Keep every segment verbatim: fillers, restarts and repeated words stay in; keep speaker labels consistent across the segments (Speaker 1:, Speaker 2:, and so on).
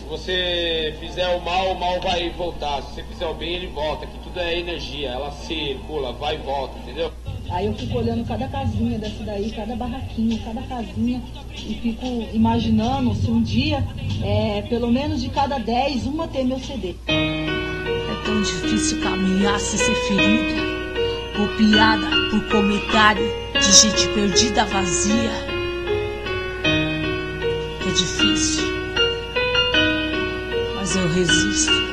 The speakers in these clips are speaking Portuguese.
Speaker 1: você fizer o mal, o mal vai voltar. Se você fizer o bem, ele volta. Que tudo é energia, ela circula, vai e volta, entendeu?
Speaker 2: Aí eu fico olhando cada casinha dessa daí, cada barraquinha, cada casinha, e fico imaginando se um dia, é, pelo menos de cada dez, uma ter meu C D.
Speaker 3: É tão difícil caminhar sem ser ferida, golpeada por comentário de gente perdida, vazia. É difícil, mas eu resisto.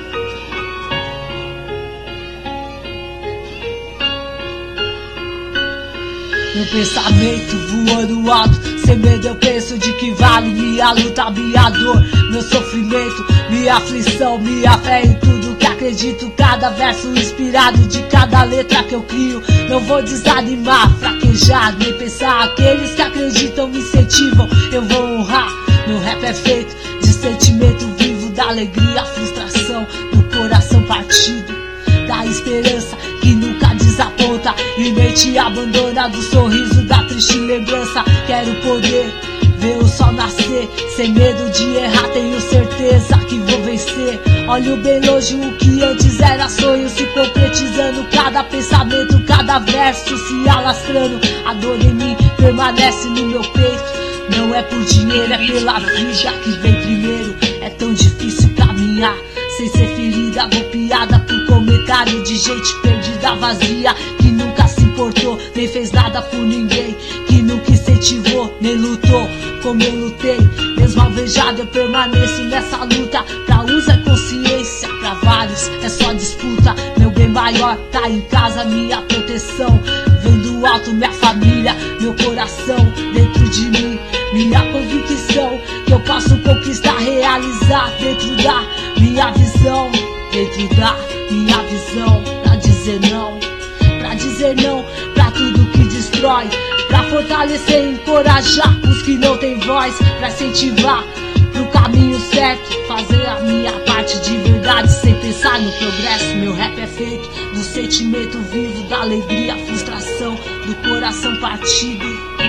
Speaker 3: Meu pensamento voando alto, sem medo eu penso de que vale minha luta, minha dor, meu sofrimento, minha aflição, minha fé em tudo que acredito. Cada verso inspirado de cada letra que eu crio. Não vou desanimar, fraquejar, nem pensar. Aqueles que acreditam me incentivam, eu vou honrar. Meu rap é feito de sentimento vivo, da alegria, frustração, do coração partido, da esperança que nunca desaponta e nem te abandona, do sorriso da triste lembrança. Quero poder ver o sol nascer, sem medo de errar, tenho certeza que vou vencer. Olho bem longe o que antes era sonho, se concretizando, cada pensamento, cada verso se alastrando. A dor em mim permanece no meu peito, não é por dinheiro, é pela vida que vem primeiro. É tão difícil caminhar sem ser ferida, golpeada por comentário de gente perdida, vazia, que nunca se importou, nem fez nada por ninguém, que nunca incentivou, nem lutou como eu lutei. Mesmo alvejado eu permaneço nessa luta. Pra uns é consciência, pra vários é só disputa. Meu bem maior tá em casa, minha proteção vem do alto, minha família, meu coração dentro de mim, minha convicção que eu posso conquistar, realizar dentro da minha visão, dentro da minha visão. Pra dizer não, pra dizer não pra tudo que destrói, pra fortalecer e encorajar os que não têm voz, pra incentivar pro caminho certo, fazer a minha parte de verdade sem pensar no progresso. Meu rap é feito do sentimento vivo, da alegria, frustração, do coração partido.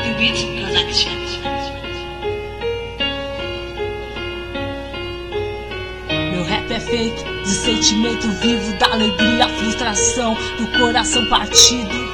Speaker 3: Meu rap é feito de sentimento vivo, da alegria, frustração, do coração partido.